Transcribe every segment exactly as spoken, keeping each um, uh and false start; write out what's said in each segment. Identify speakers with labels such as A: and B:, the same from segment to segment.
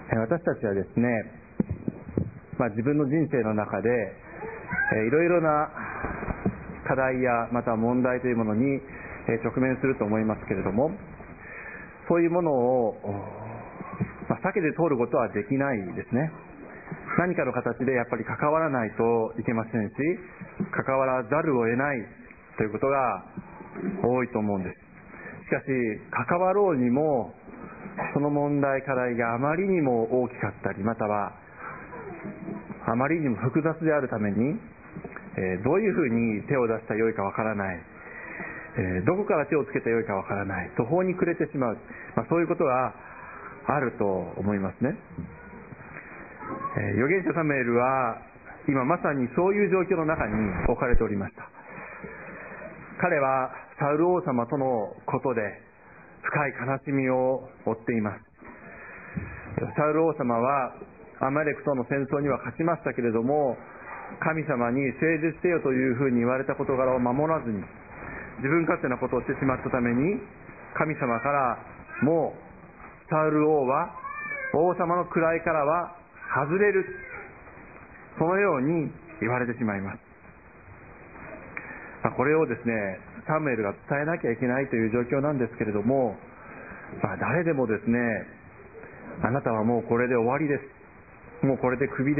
A: 私たちはですね、まあ、自分の人生の中でいろいろな課題やまた問題というものに直面すると思いますけれども、そういうものを、まあ、避けて通ることはできないですね。何かの形でやっぱり関わらないといけませんし、関わらざるを得ないということが多いと思うんです。しかし関わろうにもその問題課題があまりにも大きかったり、またはあまりにも複雑であるために、えー、どういうふうに手を出したらよいかわからない、えー、どこから手をつけたらよいかわからない、途方に暮れてしまう、まあ、そういうことがあると思いますね。えー、預言者サムエルは今まさにそういう状況の中に置かれておりました。彼はサウル王様とのことで深い悲しみを負っています。サウル王様はアマレクとの戦争には勝ちましたけれども、神様に誠実せよというふうに言われた事柄を守らずに自分勝手なことをしてしまったために、神様からもうサウル王は王様の位からは外れる、そのように言われてしまいます。これをですね、サムエルが伝えなきゃいけないという状況なんですけれども、まあ、誰でもですね、あなたはもうこれで終わりです、もうこれでクビです、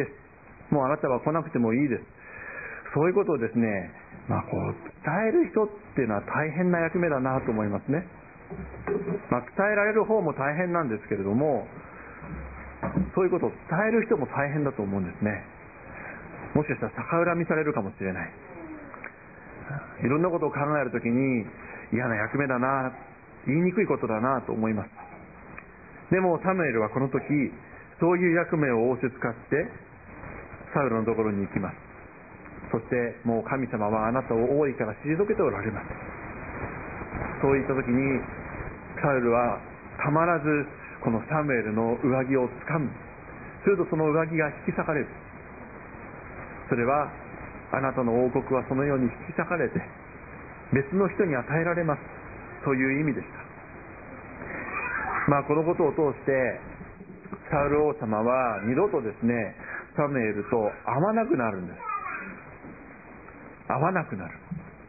A: もうあなたは来なくてもいいです、そういうことをですね、まあ、こう伝える人っていうのは大変な役目だなと思いますね。まあ、伝えられる方も大変なんですけれども、そういうことを伝える人も大変だと思うんですね。もしかしたら逆恨みされるかもしれない。いろんなことを考えるときに嫌な役目だな、言いにくいことだなと思います。でもサムエルはこの時そういう役目を仰せつかってサウルのところに行きます。そしてもう神様はあなたを王位から退けておられます。そういった時にサウルはたまらずこのサムエルの上着をつかむ。するとその上着が引き裂かれる。それはあなたの王国はそのように引き裂かれて別の人に与えられますという意味でした。まあこのことを通してサウル王様は二度とですね、サムエルと会わなくなるんです。会わなくなる。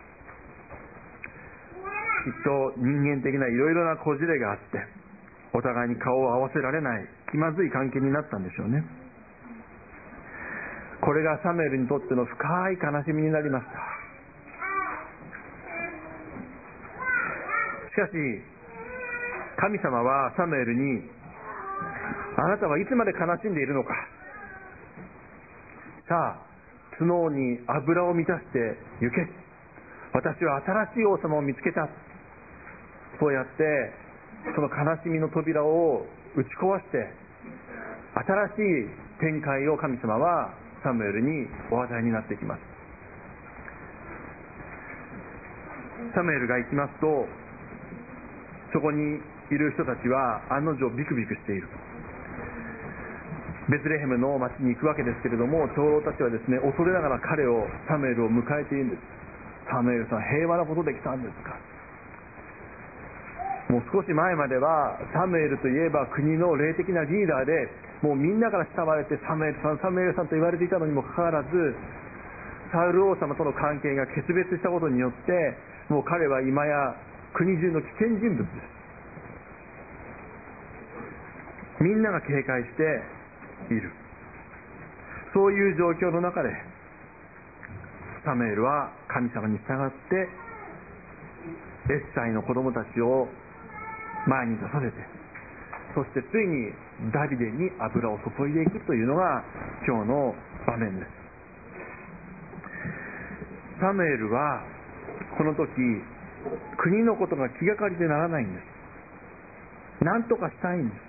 A: きっと人間的ないろいろなこじれがあってお互いに顔を合わせられない気まずい関係になったんでしょうね。これがサムエルにとっての深い悲しみになりました。しかし神様はサムエルに、あなたはいつまで悲しんでいるのか、さあ角に油を満たして行け、私は新しい王様を見つけた。そうやってその悲しみの扉を打ち壊して新しい展開を神様はサムエルにお与えになっていきます。サムエルが行きますと、そこにいる人たちは案の定ビクビクしている。ベツレヘムの町に行くわけですけれども、長老たちはですね、恐れながら彼をサムエルを迎えているんです。サムエルさん、平和なことで来たんですか。もう少し前まではサムエルといえば国の霊的なリーダーで、もうみんなから慕われてサムエルさんサムエルさんと言われていたのにもかかわらず、サウル王様との関係が決別したことによって、もう彼は今や国中の危険人物です。みんなが警戒している。そういう状況の中でサムエルは神様に従ってエッサイの子供たちを前に出させて、そしてついにダビデに油を注いでいくというのが今日の場面です。サムエルはこの時国のことが気がかりでならないんです。何とかしたいんです。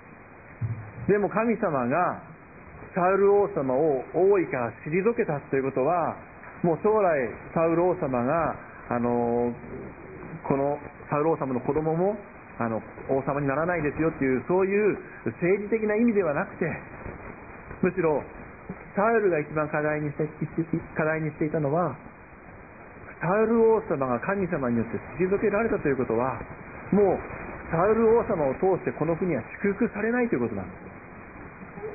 A: でも神様がサウル王様を王位から退けたということは、もう将来サウル王様があのこのサウル王様の子供もあの王様にならないですよっていう、そういう政治的な意味ではなくて、むしろサウルが一番課題にして課題にしていたのは、サウル王様が神様によって退けられたということは、もうサウル王様を通してこの国は祝福されないということなんです。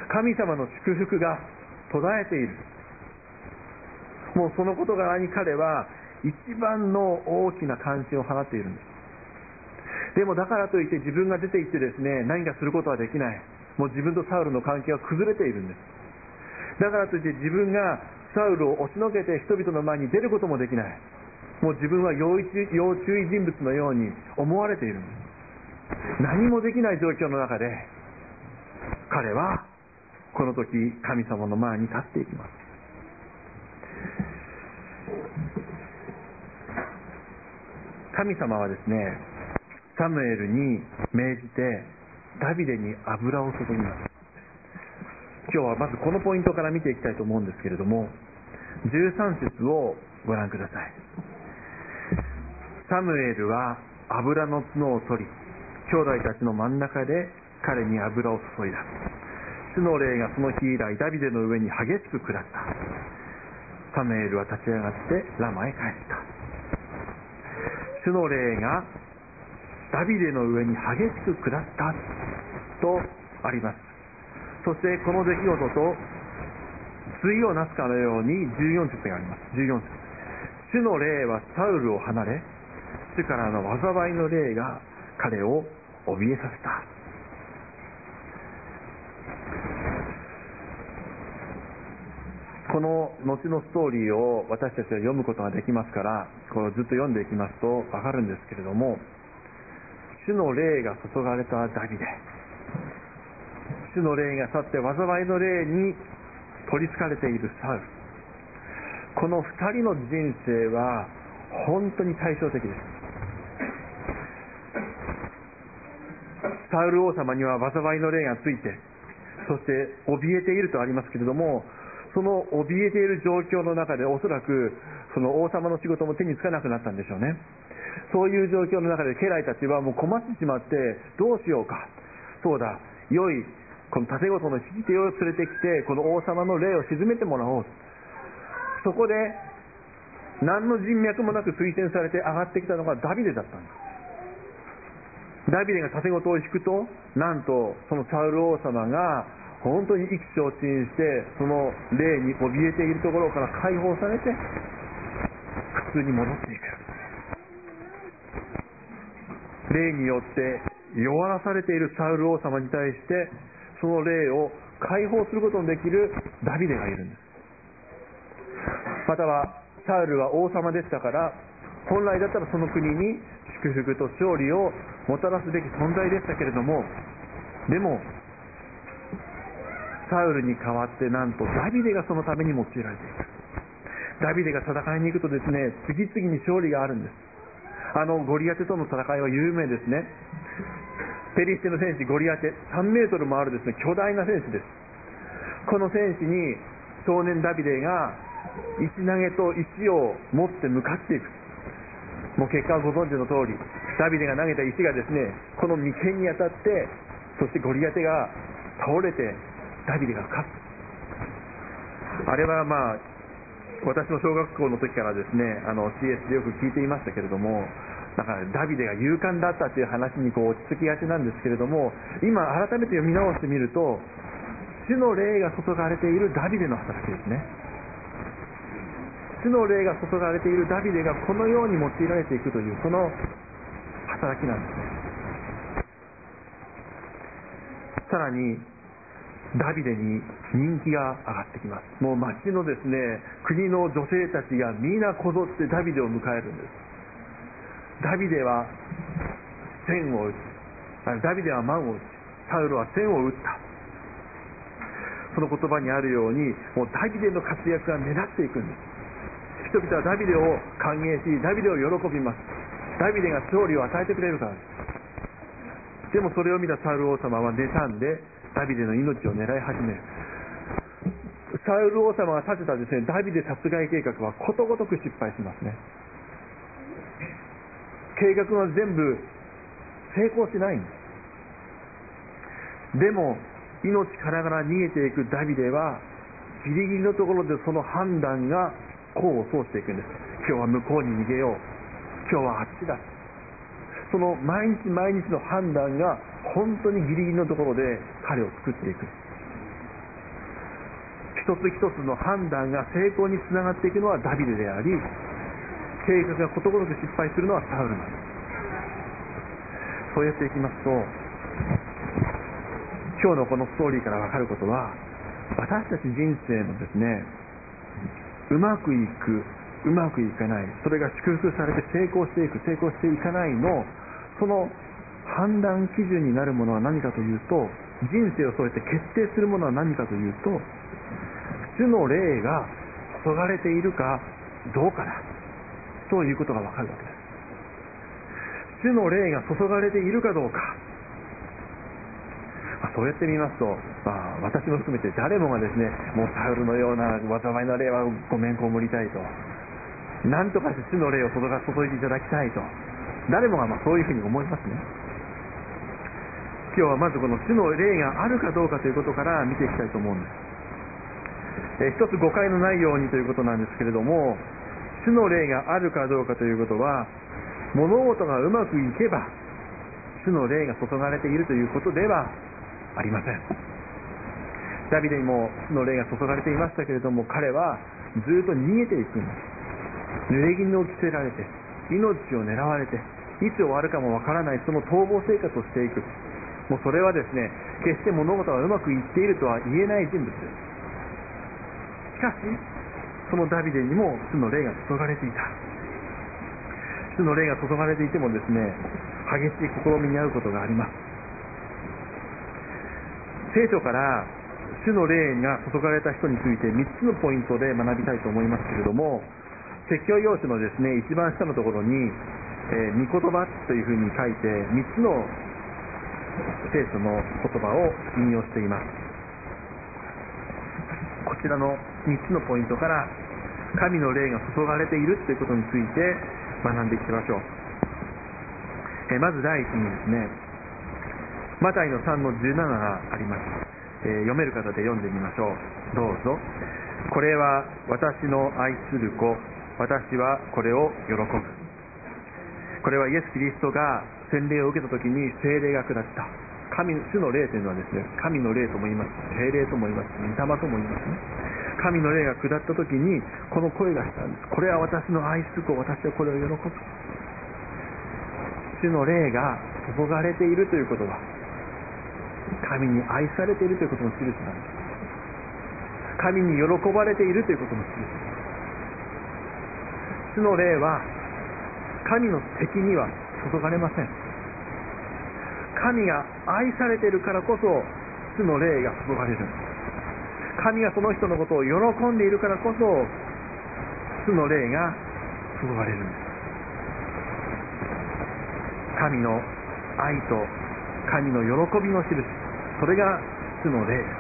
A: 神様の祝福が途絶えている。もうその事柄に彼は一番の大きな関心を払っているんです。でもだからといって自分が出て行ってですね、何かすることはできない。もう自分とサウルの関係は崩れているんです。だからといって自分がサウルを押しのけて人々の前に出ることもできない。もう自分は要注要注意人物のように思われているんです。何もできない状況の中で彼はこの時神様の前に立っていきます。神様はですね、サムエルに命じてダビデに油を注ぎます。今日はまずこのポイントから見ていきたいと思うんですけれども、じゅうさん節をご覧ください。サムエルは油の角を取り、兄弟たちの真ん中で彼に油を注いだ。主の霊がその日以来ダビデの上に激しく下った。サムエルは立ち上がってラマへ帰った。主の霊がダビデの上に激しく下ったとあります。そしてこの出来事と対をなすかのようにじゅうよん節があります。じゅうよん節、主の霊はサウルを離れ、主からの災いの霊が彼を怯えさせた。この後のストーリーを私たちは読むことができますから、これをずっと読んでいきますとわかるんですけれども、主の霊が注がれたダビデ、主の霊が去って災いの霊に取りつかれているサウル、この二人の人生は本当に対照的です。サウル王様には災いの霊がついて、そして怯えているとありますけれども、その怯えている状況の中でおそらくその王様の仕事も手につかなくなったんでしょうね。そういう状況の中で家来たちはもう困ってしまって、どうしようか、そうだ、良いこの盾事の引き手を連れてきてこの王様の霊を鎮めてもらおう。そこで何の人脈もなく推薦されて上がってきたのがダビデだったんです。ダビデが盾事を引くと、なんとそのサウル王様が本当に意気消沈して、その霊に怯えているところから解放されて普通に戻っていく。霊によって弱らされているサウル王様に対してその霊を解放することのできるダビデがいるんです。またはサウルは王様でしたから、本来だったらその国に祝福と勝利をもたらすべき存在でしたけれども、でもサウルに代わってなんとダビデがそのために用いられていく。ダビデが戦いに行くとですね、次々に勝利があるんです。あのゴリアテとの戦いは有名ですね。ペリシテの戦士ゴリアテ、さんメートルもあるですね、巨大な戦士です。この戦士に少年ダビデが石投げと石を持って向かっていく。もう結果はご存知の通り、ダビデが投げた石がですね、この眉間に当たって、そしてゴリアテが倒れてダビデが勝つ。あれはまあ私の小学校の時からですね、あの シーエス でよく聞いていましたけれども、だからダビデが勇敢だったという話にこう落ち着きがちなんですけれども、今改めて読み直してみると、主の霊が注がれているダビデの働きですね。主の霊が注がれているダビデがこのように用いられていくという、その働きなんですね。さらにダビデに人気が上がってきます。もう町のですね、国の女性たちがみんなこぞってダビデを迎えるんです。ダビデは千を打ち、ダビデは万を打ち、サウルは千を打った。その言葉にあるように、もうダビデの活躍が目立っていくんです。人々はダビデを歓迎し、ダビデを喜びます。ダビデが勝利を与えてくれるからです。でもそれを見たサウル王様は妬んでダビデの命を狙い始める。サウル王様が立てたですね、ダビデ殺害計画はことごとく失敗しますね。計画は全部成功しないんです。でも命からがら逃げていくダビデはギリギリのところでその判断が功を奏していくんです。今日は向こうに逃げよう、今日はあっちだ。その毎日毎日の判断が本当にギリギリのところで彼を救っていく。 一つ一つの判断が成功につながっていくのはダビデであり、計画がことごとく失敗するのはサウルなんです。そうやっていきますと、今日のこのストーリーから分かることは、私たち人生のですね、うまくいく、うまくいかない、それが祝福されて成功していく、成功していかないの、その判断基準になるものは何かというと、人生をそうやって決定するものは何かというと、主の霊が注がれているかどうかだということが分かるわけです。主の霊が注がれているかどうか、まあ、そうやって見ますと、まあ、私も含めて誰もがですね、もうサウルのような災いの霊はごめんこむりたいと、なんとかして主の霊を注が注いでいただきたいと、誰もがまあそういうふうに思いますね。今日はまずこの主の霊があるかどうかということから見ていきたいと思うんです。え一つ誤解のないようにということなんですけれども、主の霊があるかどうかということは、物事がうまくいけば主の霊が注がれているということではありません。ダビデにも主の霊が注がれていましたけれども、彼はずっと逃げていくんです。濡れ衣を着せられて、命を狙われて、いつ終わるかもわからないその逃亡生活をしていく。もうそれはですね、決して物事がうまくいっているとは言えない人物です。しかしそのダビデにも主の霊が注がれていた。主の霊が注がれていてもですね、激しい試みに遭うことがあります。聖書から主の霊が注がれた人についてみっつのポイントで学びたいと思いますけれども、説教用紙のですね、一番下のところに、えー、御言葉というふうに書いてみっつの聖書の言葉を引用しています。こちらのみっつのポイントから神の霊が注がれているということについて学んでいきましょう。えー、まず第一にですね、マタイのさんのじゅうなながあります。えー、読める方で読んでみましょう。どうぞ。これは私の愛する子、私はこれを喜ぶ。これはイエス・キリストが洗礼を受けた時に聖霊が下った。神主の霊というのはですね、神の霊とも言います、聖霊とも言います、御霊とも言いますね。神の霊が下った時にこの声がしたんです。これは私の愛する子、私はこれを喜ぶ。主の霊が注がれているということは、神に愛されているということの印なんです。神に喜ばれているということの印です。主の霊は神の敵には注がれません。神が愛されているからこそ主の霊が注がれる。神がその人のことを喜んでいるからこそ主の霊が注がれるんです。神の愛と神の喜びの印、それが主の霊です。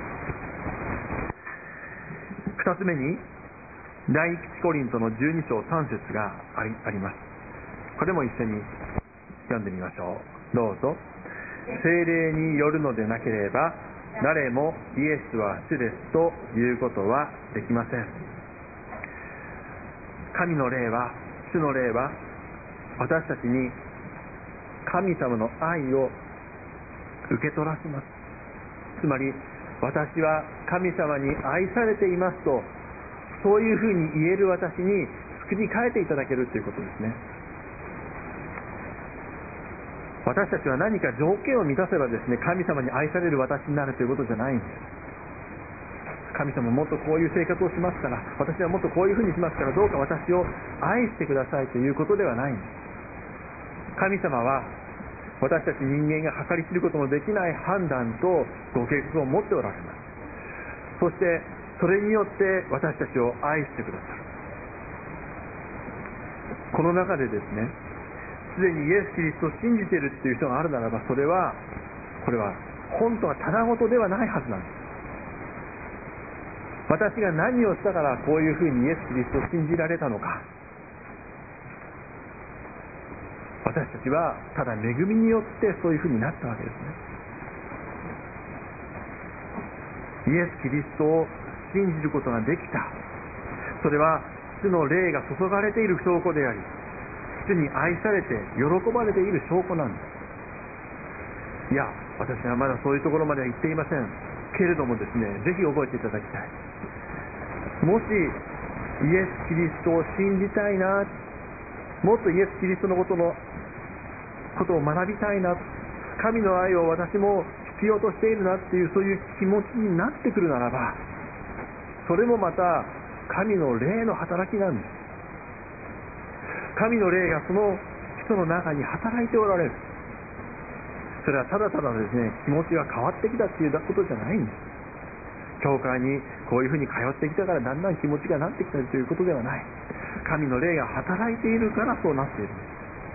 A: 二つ目に第一コリントのじゅうに章さん節があり、あります。これも一緒に読んでみましょう。どうぞ。聖霊によるのでなければ誰もイエスは主ですということはできません。神の霊は、主の霊は私たちに神様の愛を受け取らせます。つまり私は神様に愛されていますと、そういうふうに言える私に作り変えていただけるということですね。私たちは何か条件を満たせばですね、神様に愛される私になるということじゃないんです。神様もっとこういう生活をしますから、私はもっとこういうふうにしますから、どうか私を愛してくださいということではないんです。神様は私たち人間が計り知ることのできない判断とご計画を持っておられます。そしてそれによって私たちを愛してくださる。この中でですね、すでにイエス・キリストを信じているという人があるならば、それはこれは本当はただごとではないはずなんです。私が何をしたからこういうふうにイエス・キリストを信じられたのか。私たちはただ恵みによってそういうふうになったわけですね。イエス・キリストを信じることができた。それは主の霊が注がれている証拠であり、主に愛されて喜ばれている証拠なんです。いや、私はまだそういうところまでは行っていませんけれどもですね、ぜひ覚えていただきたい。 もしイエス・キリストを信じたいな、もっとイエス・キリストのことのことを学びたいな、神の愛を私も必要としているなっていう、そういう気持ちになってくるならば、それもまた神の霊の働きなんです。神の霊がその人の中に働いておられる。それはただただですね、気持ちが変わってきたっていうことじゃないんです。教会にこういうふうに通ってきたからだんだん気持ちがなってきたということではない。神の霊が働いているからそうなっているんです。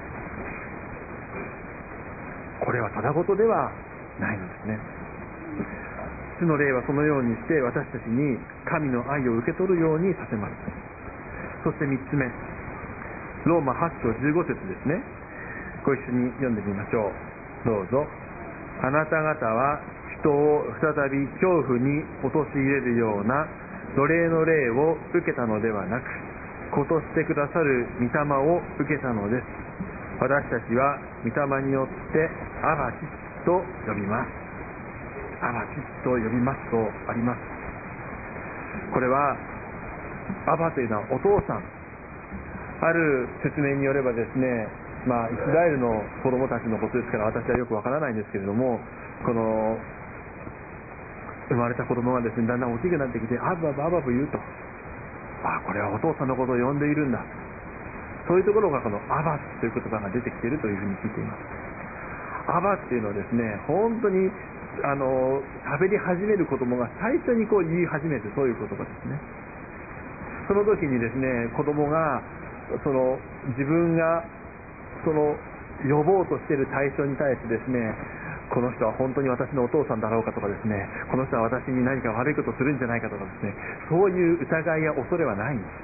A: これはただごとではないのですね。主の霊はそのようにして私たちに神の愛を受け取るようにさせます。そしてみっつめ、ローマはち章じゅうご節ですね。ご一緒に読んでみましょう。どうぞ。あなた方は人を再び恐怖に陥れるような奴隷の霊を受けたのではなく、子としてくださる御霊を受けたのです。私たちは御霊によってアバ父と呼びます。アバ父と呼びますとあります。これはアバというのはお父さん。ある説明によればですね、まあ、イスラエルの子供たちのことですから私はよくわからないんですけれども、この生まれた子供がですね、だんだん大きくなってきてアババアバブ言うと、ああこれはお父さんのことを呼んでいるんだ、そういうところがこのアバという言葉が出てきているというふうに聞いています。アバっていうのはですね、本当にあの喋り始める子供が最初にこう言い始めて、そういう言葉ですね。その時にですね、子供がその自分がその呼ぼうとしている対象に対してですね、この人は本当に私のお父さんだろうかとかですね、この人は私に何か悪いことをするんじゃないかとかですね、そういう疑いや恐れはないんです。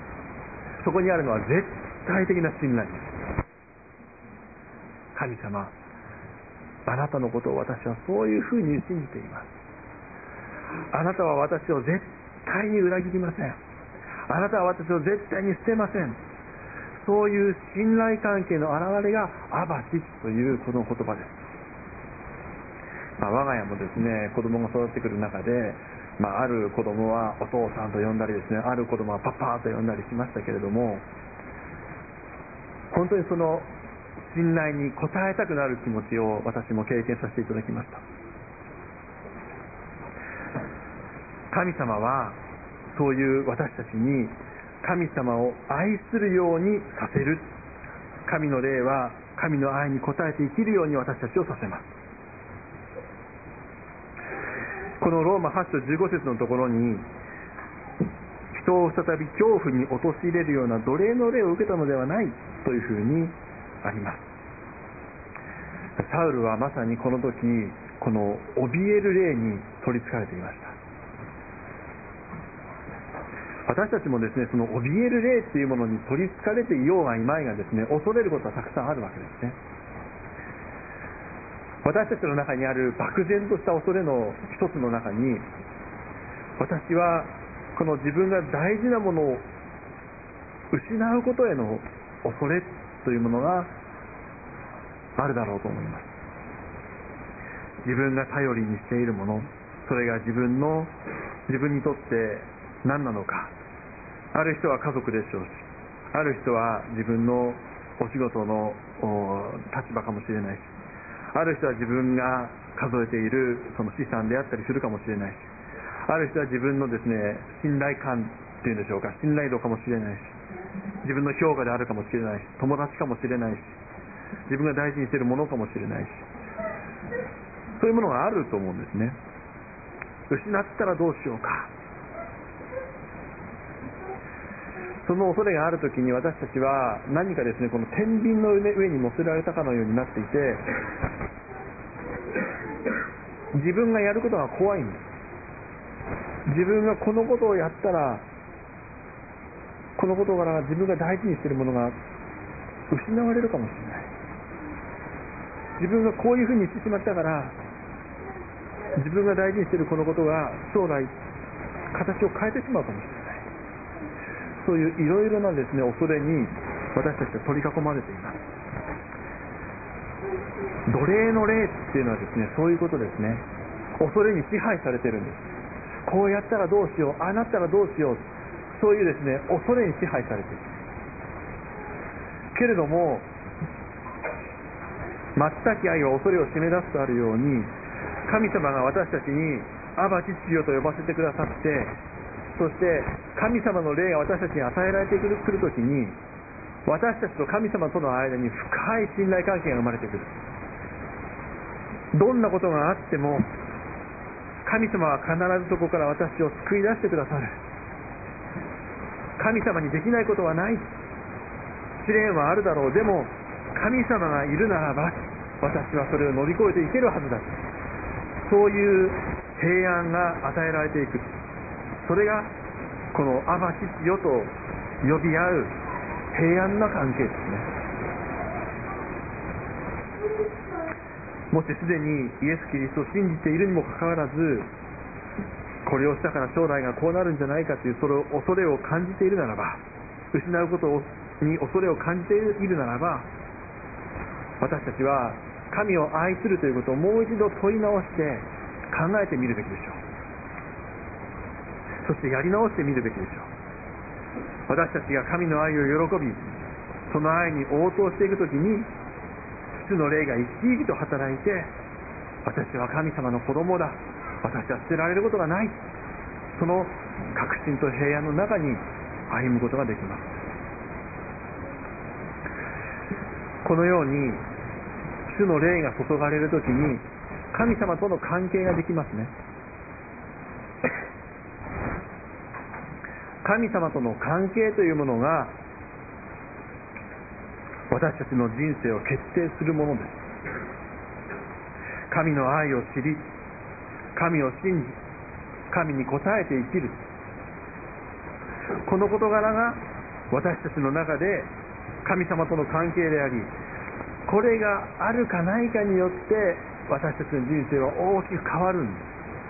A: そこにあるのは絶対的な信頼です。神様、あなたのことを私はそういうふうに信じています。あなたは私を絶対に裏切りません。あなたは私を絶対に捨てません。そういう信頼関係の表れがアバ父というこの言葉です。まあ、我が家もですね、子供が育ってくる中で、まあ、ある子供はお父さんと呼んだりですね、ある子供はパパと呼んだりしましたけれども、本当にその信頼に応えたくなる気持ちを私も経験させていただきました。神様はそういう私たちに神様を愛するようにさせる。神の霊は神の愛に応えて生きるように私たちをさせます。このローマはち章じゅうご節のところに、人を再び恐怖に陥れるような奴隷の霊を受けたのではないというふうにあります。サウルはまさにこの時、この怯える霊に取りつかれていました。私たちもですね、その怯える霊っていうものに取りつかれていようがいまいがですね、恐れることはたくさんあるわけですね。私たちの中にある漠然とした恐れの一つの中に、私はこの自分が大事なものを失うことへの恐れというものがあるだろうと思います。自分が頼りにしているもの、それが自分の自分にとって何なのか。ある人は家族でしょうし、ある人は自分のお仕事の立場かもしれないし、ある人は自分が数えているその資産であったりするかもしれないし、ある人は自分のですね、信頼感っていうんでしょうか、信頼度かもしれないし、自分の評価であるかもしれないし、友達かもしれないし、自分が大事にしているものかもしれないし、そういうものがあると思うんですね。失ったらどうしようか。その恐れがあるときに私たちは何かですね、この天秤の上に乗せられたかのようになっていて、自分がやることが怖いんです。自分がこのことをやったら、このことから自分が大事にしているものが失われるかもしれない。自分がこういうふうにしてしまったから、自分が大事にしているこのことが将来形を変えてしまうかもしれない。そういういろいろなですね、恐れに私たちは取り囲まれています。奴隷の霊っていうのはですね、そういうことですね。恐れに支配されているんです。こうやったらどうしよう、ああなったらどうしよう、 そういうですね恐れに支配されている。けれども松崎愛は恐れを締め出すとあるように、神様が私たちにアバ父よと呼ばせてくださって、そして神様の霊が私たちに与えられてくるときに、私たちと神様との間に深い信頼関係が生まれてくる。どんなことがあっても神様は必ずそこから私を救い出してくださる。神様にできないことはない。試練はあるだろう。でも神様がいるならば私はそれを乗り越えていけるはずだ。そういう平安が与えられていく。それがこのアバ父よと呼び合う平安な関係ですね。もしすでにイエス・キリストを信じているにもかかわらず、これをしたから将来がこうなるんじゃないかというその恐れを感じているならば、失うことに恐れを感じているならば、私たちは神を愛するということをもう一度問い直して考えてみるべきでしょう。そしてやり直してみるべきでしょう。私たちが神の愛を喜び、その愛に応答していくときに、父の霊が生き生きと働いて、私は神様の子供だ、私は捨てられることがない、その確信と平安の中に歩むことができます。このように主の霊が注がれるときに神様との関係ができますね。神様との関係というものが私たちの人生を決定するものです。神の愛を知り、神を信じ、神に応えて生きる、この事柄が私たちの中で神様との関係であり、これがあるかないかによって私たちの人生は大きく変わるんです。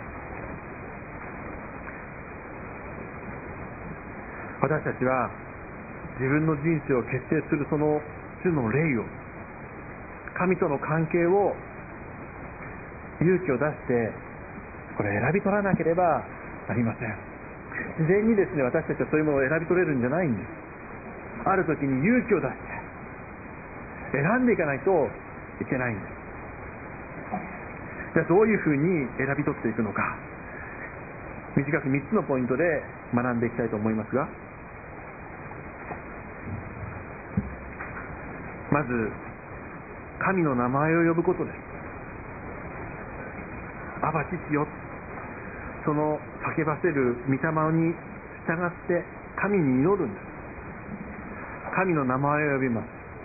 A: 私たちは自分の人生を決定するその主の霊を、神との関係を勇気を出してこれ選び取らなければなりません。自然にですね、私たちはそういうものを選び取れるんじゃないんです。ある時に勇気を出して選んでいかないといけないんです。じゃあどういうふうに選び取っていくのか、短くみっつのポイントで学んでいきたいと思いますが、まず神の名前を呼ぶことです。アバ父よ、その叫ばせる御霊に従って神に祈るんです。神の名前を呼びます。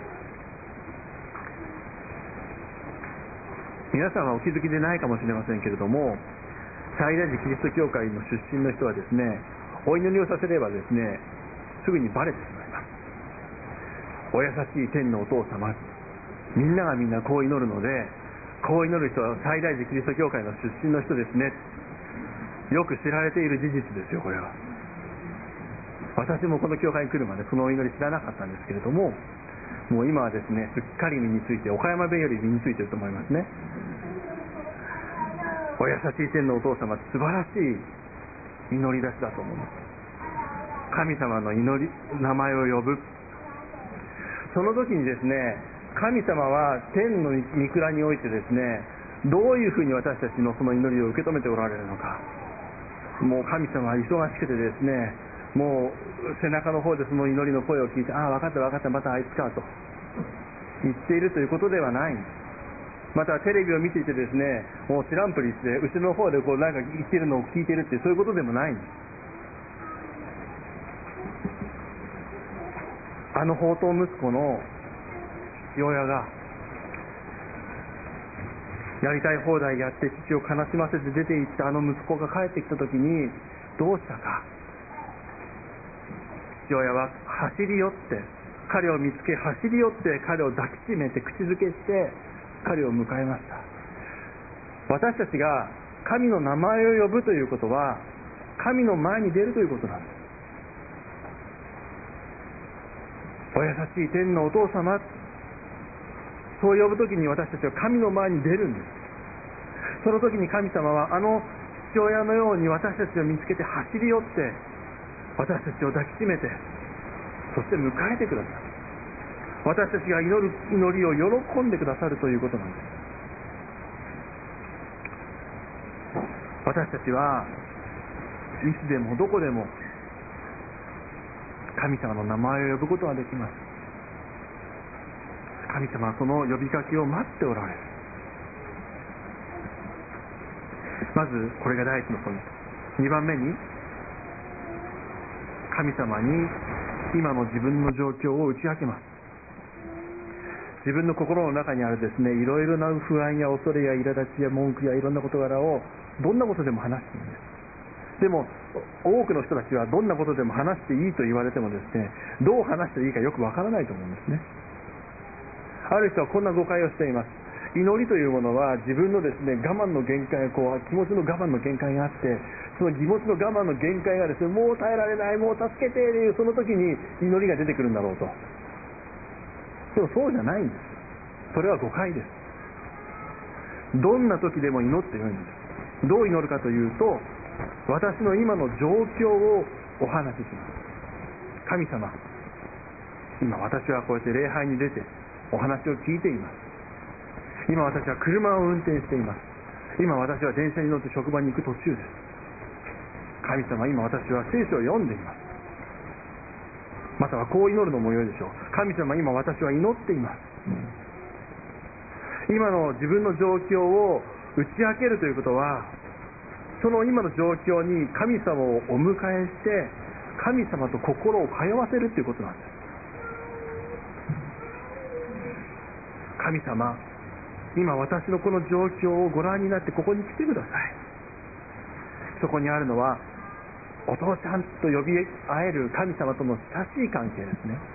A: 皆さんはお気づきでないかもしれませんけれども、最大寺キリスト教会の出身の人はですね、お祈りをさせればですね、すぐにバレてしまいます。お優しい天のお父様、みんながみんなこう祈るので、こう祈る人は最大寺キリスト教会の出身の人ですね、よく知られている事実ですよ。これは私もこの教会に来るまでそのお祈り知らなかったんですけれども、もう今はですねすっかり身について、岡山弁より身についていると思いますね。お優しい天のお父様、素晴らしい祈り出しだと思います。神様の祈り、名前を呼ぶ、その時にですね、神様は天の御蔵においてですね、どういうふうに私たちのその祈りを受け止めておられるのか。もう神様は忙しくてですね、もう背中の方でその祈りの声を聞いて、ああ分かった分かった、またあいつかと言っているということではない。またテレビを見ていてですね、もう知らんぷりして後ろの方でこうなんか言っているのを聞いているっていう、そういうことでもないんです。あの放蕩息子の父親がやりたい放題やって父を悲しませて出て行ったあの息子が帰ってきた時にどうしたか。父親は走り寄って彼を見つけ、走り寄って彼を抱きしめて口づけして彼を迎えました。私たちが神の名前を呼ぶということは神の前に出るということなんです。お優しい天のお父様、そう呼ぶときに私たちは神の前に出るんです。その時に神様はあの父親のように私たちを見つけて走り寄って私たちを抱きしめて、そして迎えてくださる。私たちが祈る祈りを喜んでくださるということなんです。私たちはいつでもどこでも神様の名前を呼ぶことができます。神様はその呼びかけを待っておられる。まずこれが第一のポイント。にばんめに、神様に今の自分の状況を打ち明けます。自分の心の中にあるですね、いろいろな不安や恐れや苛立ちや文句やいろんな事柄をどんなことでも話していいんです。でも多くの人たちはどんなことでも話していいと言われてもですね、どう話していいかよくわからないと思うんですね。ある人はこんな誤解をしています。祈りというものは自分のですね、我慢の限界、こう気持ちの我慢の限界があって、その気持ちの我慢の限界がですね、もう耐えられない、もう助けてというその時に祈りが出てくるんだろうと。でもそうじゃないんです。それは誤解です。どんな時でも祈ってよいんです。どう祈るかというと、私の今の状況をお話しします。神様、今私はこうやって礼拝に出てお話を聞いています。今私は車を運転しています。今私は電車に乗って職場に行く途中です。神様、今私は聖書を読んでいます。またはこう祈るのも良いでしょう。神様、今私は祈っています。今の自分の状況を打ち明けるということは、その今の状況に神様をお迎えして神様と心を通わせるということなんです。神様、今私のこの状況をご覧になってここに来てください。そこにあるのはお父ちゃんと呼び合える神様との親しい関係ですね。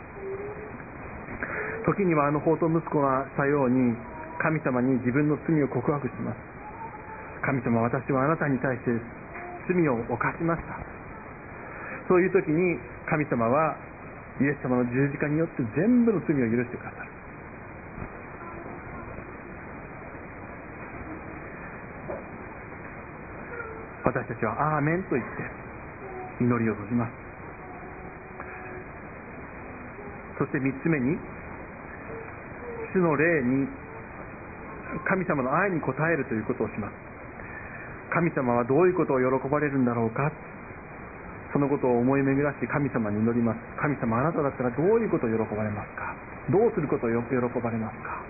A: 時にはあの放蕩息子がしたように神様に自分の罪を告白します。神様、私はあなたに対して罪を犯しました。そういう時に神様はイエス様の十字架によって全部の罪を許してくださる。私たちはアーメンと言って祈りを閉じます。そして三つ目に、主の霊に神様の愛に応えるということをします。神様はどういうことを喜ばれるんだろうか、そのことを思い巡らし神様に祈ります。神様、あなただったらどういうことを喜ばれますか。どうすることを喜ばれますか。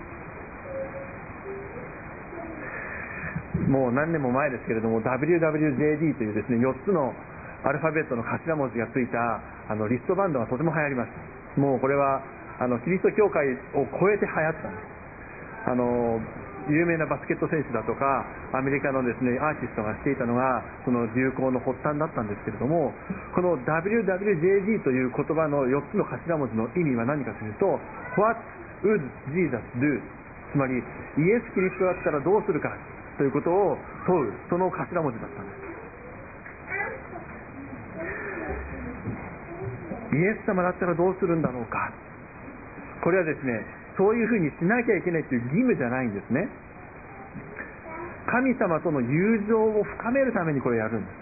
A: もう何年も前ですけれども ダブリューダブリュージェーディー というですね、よっつのアルファベットの頭文字がついたあのリストバンドがとても流行りました。もうこれはあのキリスト教会を超えて流行ったんです。あの有名なバスケット選手だとかアメリカのですねアーティストがしていたのがその流行の発端だったんですけれども、この ダブリューダブリュージェーディー という言葉のよっつの頭文字の意味は何かというと What would Jesus do、 つまりイエス・キリストだったらどうするかということを問う、その頭文字だったんです。イエス様だったらどうするんだろうか。これはですね、そういうふうにしなきゃいけないという義務じゃないんですね。神様との友情を深めるためにこれをやるんです。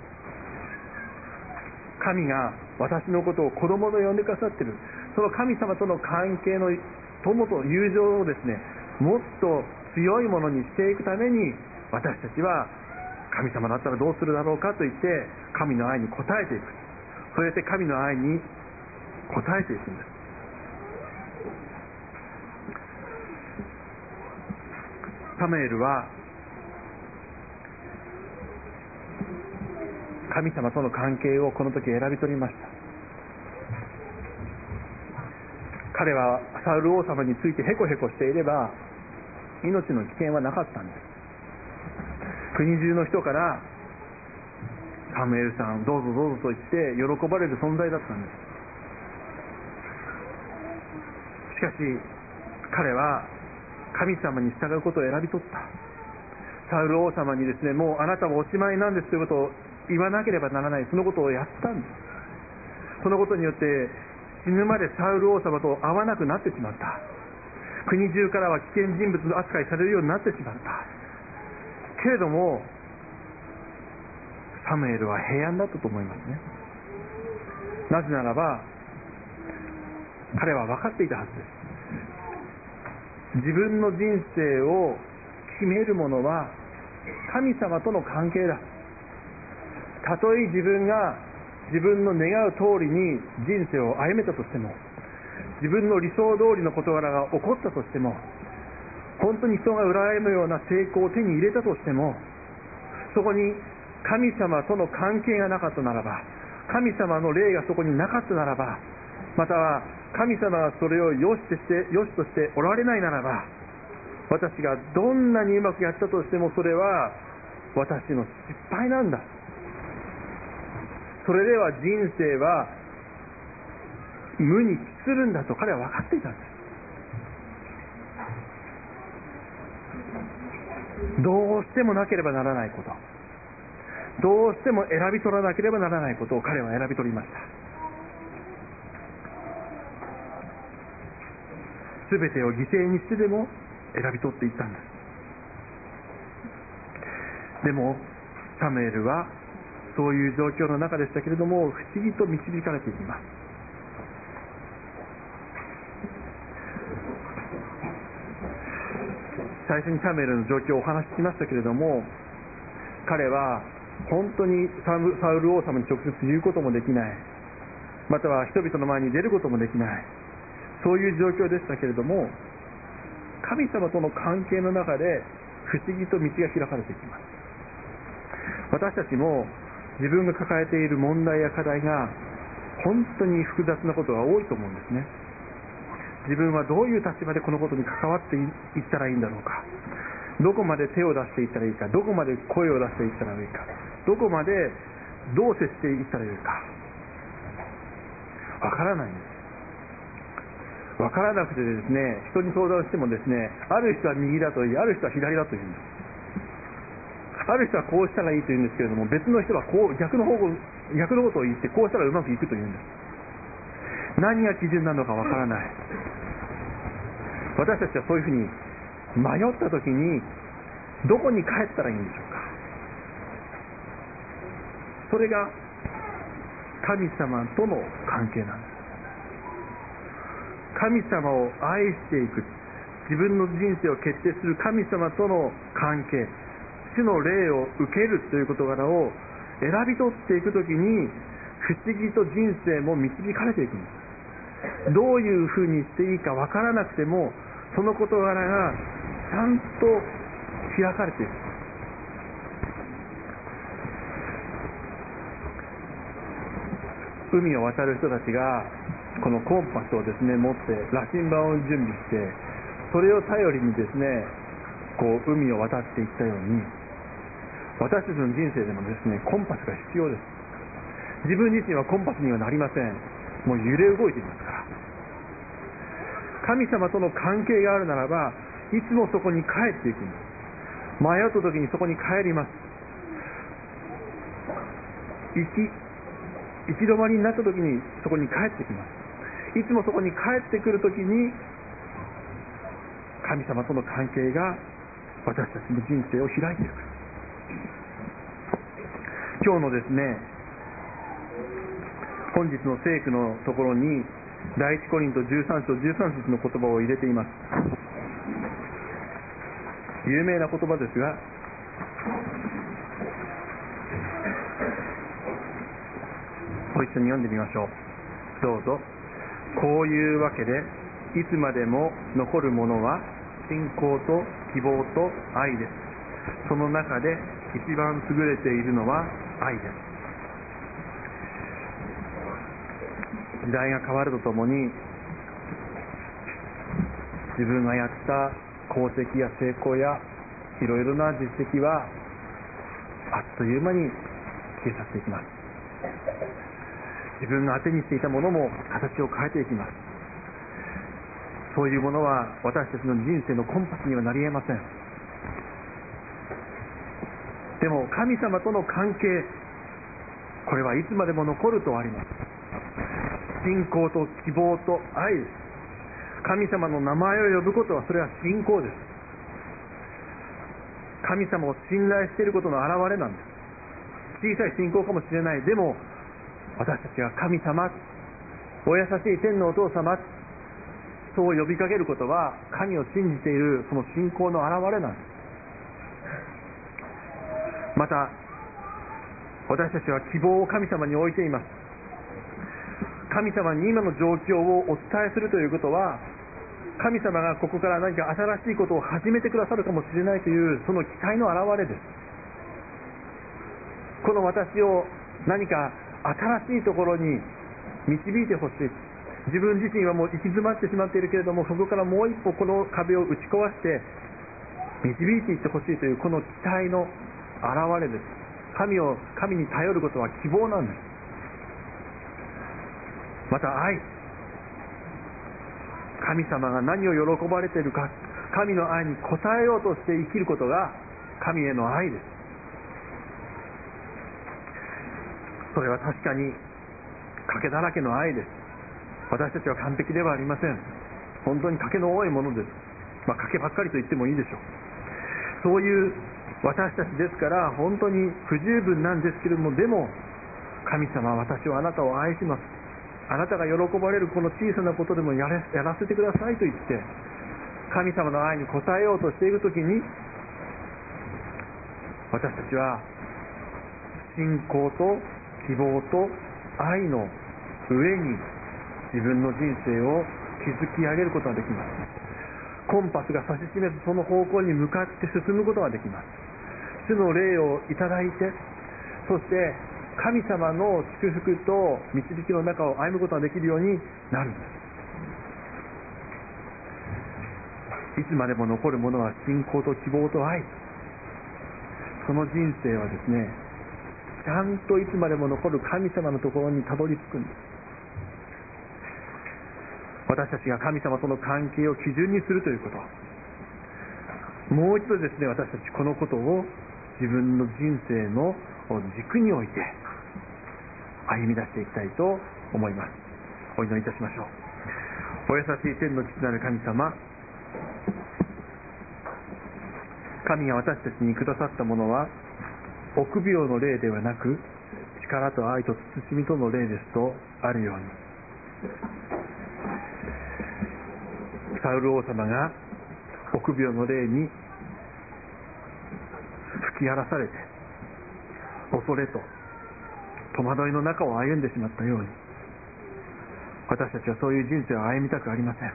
A: 神が私のことを子供と呼んでくださっている、その神様との関係の友と友情をですね、もっと強いものにしていくために、私たちは神様だったらどうするだろうかと言って神の愛に応えていく。そうやって神の愛に応えていくんです。サムエルは神様との関係をこの時選び取りました。彼はサウル王様についてヘコヘコしていれば命の危険はなかったんです。国中の人からサムエルさんどうぞどうぞと言って喜ばれる存在だったんです。しかし彼は神様に従うことを選び取った。サウル王様にですね、もうあなたはおしまいなんですということを言わなければならない、そのことをやったんです。そのことによって死ぬまでサウル王様と会わなくなってしまった。国中からは危険人物扱いされるようになってしまった。けれどもサムエルは平安だったと思いますね。 なぜならば彼は分かっていたはずです。自分の人生を決めるものは神様との関係だ。たとえ自分が自分の願う通りに人生を歩めたとしても、自分の理想通りの事柄が起こったとしても、本当に人が羨むような成功を手に入れたとしても、そこに神様との関係がなかったならば、神様の霊がそこになかったならば、または神様がそれを良しとして良しとしておられないならば、私がどんなにうまくやったとしてもそれは私の失敗なんだ。それでは人生は無に帰するんだと彼は分かっていたんです。どうしてもなければならないこと、どうしても選び取らなければならないことを彼は選び取りました。すべてを犠牲にしてでも選び取っていったんです。でもサムエルはそういう状況の中でしたけれども、不思議と導かれていきます。最初にサムエルの状況をお話ししましたけれども、彼は本当にサウル王様に直接言うこともできない、または人々の前に出ることもできない、そういう状況でしたけれども、神様との関係の中で不思議と道が開かれていきます。私たちも自分が抱えている問題や課題が本当に複雑なことが多いと思うんですね。自分はどういう立場でこのことに関わっていったらいいんだろうか、どこまで手を出していったらいいか、どこまで声を出していったらいいか、どこまでどう接していったらいいかわからないんです。わからなくてですね、人に相談してもですね、ある人は右だと言い、ある人は左だと言うんです。ある人はこうしたらいいと言うんですけれども、別の人はこう逆の方逆のことを言って、こうしたらうまくいくと言うんです。何が基準なのかわからない。私たちはそういうふうに迷ったときにどこに帰ったらいいんでしょうか。それが神様との関係なんです。神様を愛していく、自分の人生を決定する神様との関係、主の霊を受けるという事柄を選び取っていくときに、不思議と人生も導かれていくんです。どういうふうにしていいかわからなくても、その事柄がちゃんと開かれていく。海を渡る人たちがこのコンパスをですね持って羅針盤を準備して、それを頼りにですねこう海を渡っていったように、私たちの人生でもですねコンパスが必要です。自分自身はコンパスにはなりません。もう揺れ動いていますから。神様との関係があるならば、いつもそこに帰っていくんです。迷った時にそこに帰ります。行き行き止まりになった時にそこに帰ってきます。いつもそこに帰ってくる時に神様との関係が私たちの人生を開いていく。今日のですね本日の聖句のところに第一コリントじゅうさん章じゅうさん節の言葉を入れています。有名な言葉ですが、ご一緒に読んでみましょう。どうぞ。こういうわけでいつまでも残るものは信仰と希望と愛です。その中で一番優れているのは愛です。時代が変わるとともに、自分がやった功績や成功やいろいろな実績はあっという間に消え去っていきます。自分が当てにしていたものも形を変えていきます。そういうものは私たちの人生のコンパスにはなり得ません。でも神様との関係、これはいつまでも残るとあります。信仰と希望と愛です。神様の名前を呼ぶことはそれは信仰です。神様を信頼していることの表れなんです。小さい信仰かもしれない。でも私たちが神様、お優しい天のお父様、そう呼びかけることは神を信じているその信仰の表れなんです。また私たちは希望を神様に置いています。神様に今の状況をお伝えするということは、神様がここから何か新しいことを始めてくださるかもしれないというその期待の表れです。この私を何か新しいところに導いてほしい。自分自身はもう行き詰まってしまっているけれども、そこからもう一歩この壁を打ち壊して導いていってほしいというこの期待の表れです。神を神に頼ることは希望なんです。また愛、神様が何を喜ばれているか、神の愛に応えようとして生きることが神への愛です。それは確かに賭けだらけの愛です。私たちは完璧ではありません。本当に賭けの多いものです。まあ賭けばっかりと言ってもいいでしょう。そういう私たちですから本当に不十分なんですけれども、でも神様は私はあなたを愛します、あなたが喜ばれるこの小さなことでもやれ、やらせてくださいと言って神様の愛に応えようとしているときに、私たちは信仰と希望と愛の上に自分の人生を築き上げることができます。コンパスが指し示すその方向に向かって進むことができます。主の霊をいただいて、そして神様の祝福と導きの中を歩むことができるようになるんです。いつまでも残るものは信仰と希望と愛。その人生はですね、ちゃんといつまでも残る神様のところにたどり着くんです。私たちが神様との関係を基準にするということ、もう一度ですね、私たちこのことを自分の人生の軸に置いて歩み出していきたいと思います。お祈りいたしましょう。お優しい天の父なる神様、神が私たちにくださったものは臆病の霊ではなく力と愛と慎みとの霊ですとあるように、サウル王様が臆病の霊に吹き荒らされて恐れと戸惑いの中を歩んでしまったように、私たちはそういう人生を歩みたくありません。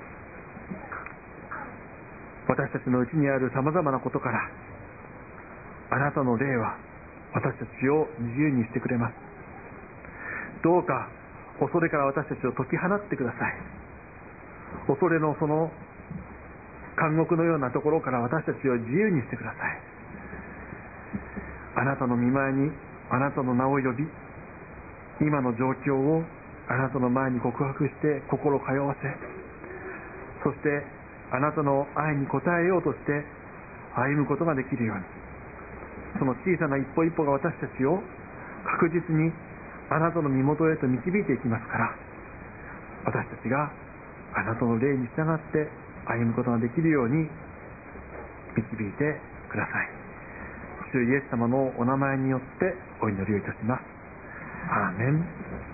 A: 私たちのうちにあるさまざまなことから、あなたの霊は私たちを自由にしてくれます。どうか恐れから私たちを解き放ってください。恐れのその監獄のようなところから私たちを自由にしてください。あなたの御前にあなたの名を呼び、今の状況をあなたの前に告白して心通わせ、そしてあなたの愛に応えようとして歩むことができるように、その小さな一歩一歩が私たちを確実にあなたの身元へと導いていきますから、私たちがあなたの霊に従って歩むことができるように導いてください。主イエス様のお名前によってお祈りをいたします。アーメン。